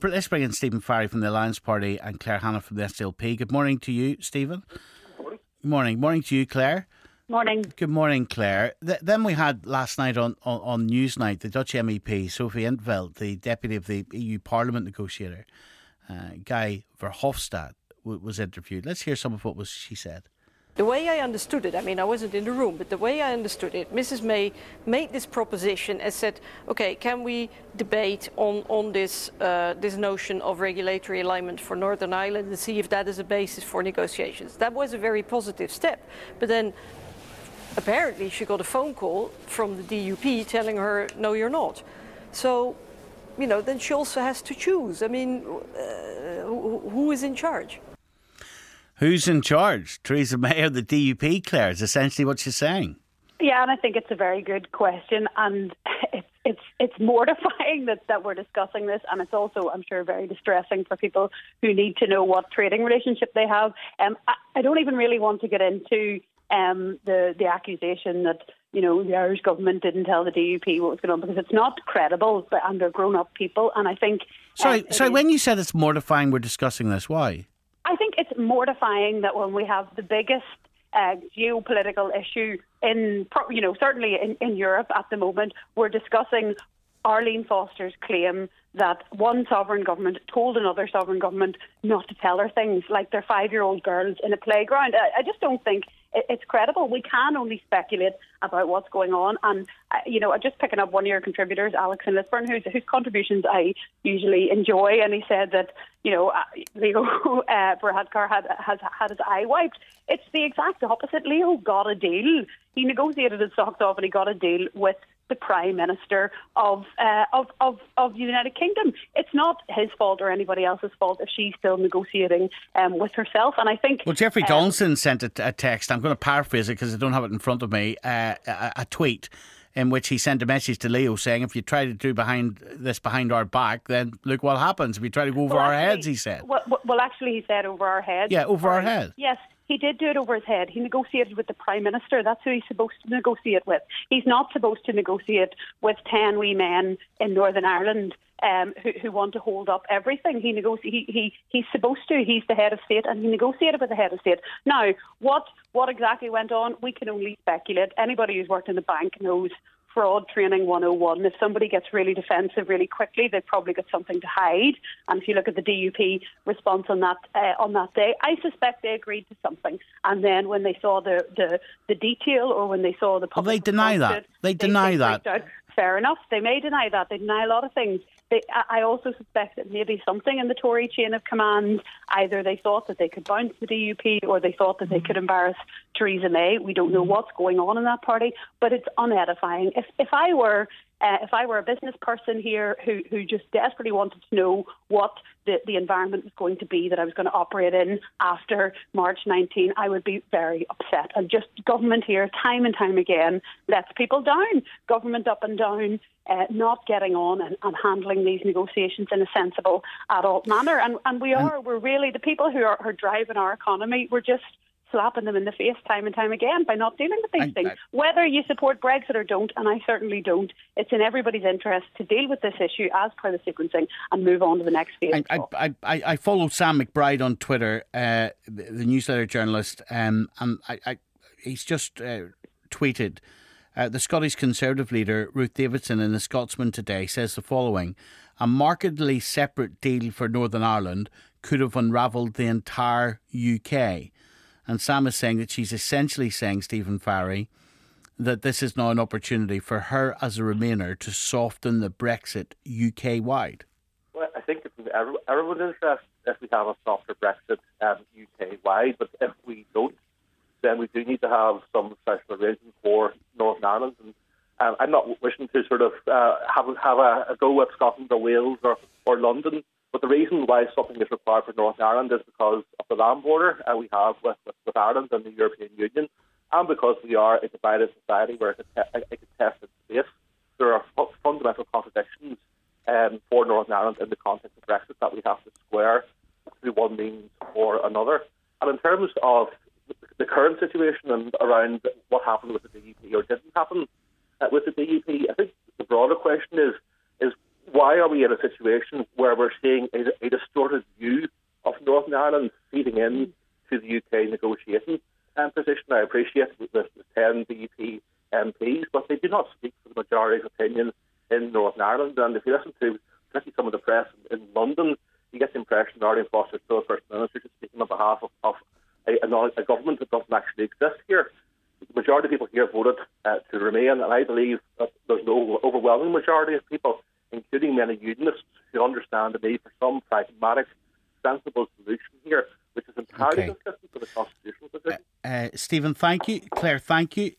Let's bring in Stephen Farry from the Alliance Party and Claire Hanna from the SDLP. Good morning to you, Stephen. Morning. Morning to you, Claire. Morning. Good morning, Claire. Then we had last night on Newsnight, the Dutch MEP, Sophie in 't Veld, the deputy of the EU Parliament negotiator, Guy Verhofstadt, was interviewed. Let's hear some of what she said. The way I understood it, I mean, I wasn't in the room, but the way I understood it, Mrs. May made this proposition and said, okay, can we debate on this notion of regulatory alignment for Northern Ireland and see if that is a basis for negotiations. That was a very positive step. But then apparently she got a phone call from the DUP telling her, no, you're not. So, then she also has to choose. I mean, who is in charge? Who's in charge? Theresa May or the DUP, Claire, is essentially what she's saying. Yeah, and I think it's a very good question, and it's mortifying that we're discussing this, and it's also, I'm sure, very distressing for people who need to know what trading relationship they have. I don't even really want to get into the accusation that the Irish government didn't tell the DUP what was going on, because it's not credible, and they're grown-up people, and I think... Sorry, when you said it's mortifying we're discussing this, why? I think it's mortifying that when we have the biggest geopolitical issue certainly in Europe at the moment, we're discussing Arlene Foster's claim that one sovereign government told another sovereign government not to tell her things like they're 5-year-old girls in a playground. I just don't think it's credible. We can only speculate about what's going on. And, just picking up one of your contributors, Alex in Lisburn, whose contributions I usually enjoy, and he said that, Leo Varadkar has had his eye wiped. It's the exact opposite. Leo got a deal. He negotiated his socks off and he got a deal with the Prime Minister of the United Kingdom. It's not his fault or anybody else's fault if she's still negotiating with herself. And I think... Well, Jeffrey Donaldson sent a text, I'm going to paraphrase it because I don't have it in front of me, a tweet in which he sent a message to Leo saying, if you try to do behind our back, then look what happens. If you try to go over our heads, he said. Well, actually, he said over our heads. Yeah, over our heads. Yes. He did do it over his head. He negotiated with the Prime Minister. That's who he's supposed to negotiate with. He's not supposed to negotiate with 10 wee men in Northern Ireland who want to hold up everything. He's supposed to. He's the head of state, and he negotiated with the head of state. Now, what exactly went on, we can only speculate. Anybody who's worked in the bank knows fraud training 101. If somebody gets really defensive really quickly, they've probably got something to hide. And if you look at the DUP response on that day, I suspect they agreed to something. And then when they saw the detail, or when they saw the public... Well, they deny that. They deny that. Fair enough. They may deny that. They deny a lot of things. I also suspect that maybe something in the Tory chain of command, either they thought that they could bounce the DUP or they thought that they could embarrass Theresa May. We don't know what's going on in that party, but it's unedifying. If I were a business person here who just desperately wanted to know what the environment was going to be that I was going to operate in after March 19, I would be very upset. And just government here, time and time again, lets people down. Government up and down, not getting on and handling these negotiations in a sensible adult manner. And we're really the people who are driving our economy. We're just slapping them in the face time and time again by not dealing with these things. Whether you support Brexit or don't, and I certainly don't, it's in everybody's interest to deal with this issue as per the sequencing and move on to the next phase. I follow Sam McBride on Twitter, the newsletter journalist, and he's just tweeted, the Scottish Conservative leader Ruth Davidson in The Scotsman today says the following: a markedly separate deal for Northern Ireland could have unravelled the entire UK. And Sam is saying that she's essentially saying, Stephen Farry, that this is now an opportunity for her as a Remainer to soften the Brexit UK-wide. Well, I think it's in everyone's interest if we have a softer Brexit UK-wide, but if we don't, then we do need to have some special arrangement for Northern Ireland. And I'm not wishing to sort of have a go at Scotland or Wales or London. But the reason why something is required for Northern Ireland is because of the land border we have with Ireland and the European Union, and because we are a divided society where it's a contested space. There are fundamental contradictions for Northern Ireland in the context of Brexit that we have to square through one means or another. And in terms of the current situation and around what happened with the DUP or didn't happen with the DUP, I think the broader question is why are we in a situation where we're seeing a distorted view of Northern Ireland feeding in to the UK negotiating position? I appreciate the 10 DUP MPs, but they do not speak for the majority's opinion in Northern Ireland. And if you listen to particularly some of the press in London, you get the impression that Arlene Foster, still First Minister, is speaking on behalf of a government that doesn't actually exist here. The majority of people here voted to remain, and I believe that there's no overwhelming majority of people, including many unionists, who understand the need for some pragmatic, sensible solution here, which is entirely consistent with the constitutional position. Stephen, thank you. Claire, thank you.